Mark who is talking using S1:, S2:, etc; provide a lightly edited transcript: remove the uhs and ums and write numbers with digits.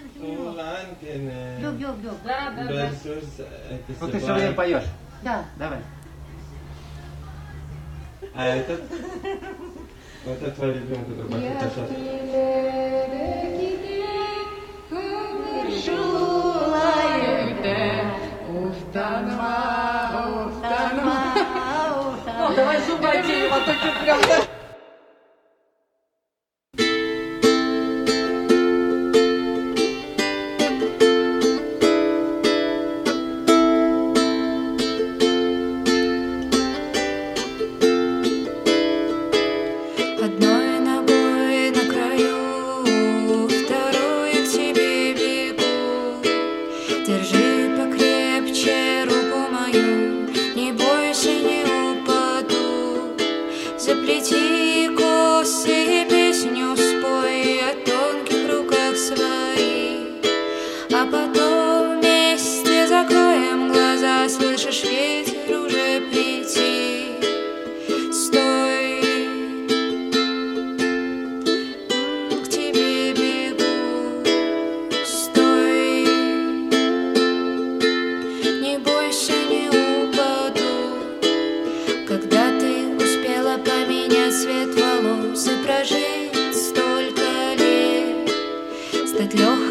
S1: Йог.
S2: Да.
S3: Ну ты все время поешь.
S1: Да.
S3: Давай.
S4: А этот? Вот это твой любимый, который
S1: Я
S4: Бахтин Ташар.
S2: Ну, давай зубы оденем, а то что прям...
S5: Одной ногой на краю, второй к тебе бегу. Держи покрепче руку мою, не бойся, не упаду. Заплети косы и песню спой о тонких руках своих, а потом вместе закроем глаза. Слышишь, ветер уже притих. Стой, к тебе бегу. Стой, не бойся, не упаду. Когда ты успела поменять цвет волос и прожить столько лет, стать легкой